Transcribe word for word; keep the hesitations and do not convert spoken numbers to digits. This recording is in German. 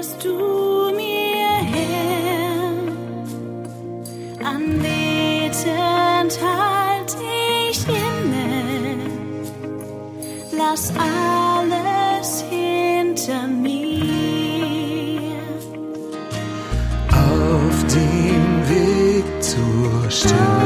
führst du mir her. Anbetend halt ich inne, lass alles hinter mir. Auf dem Weg zur Stille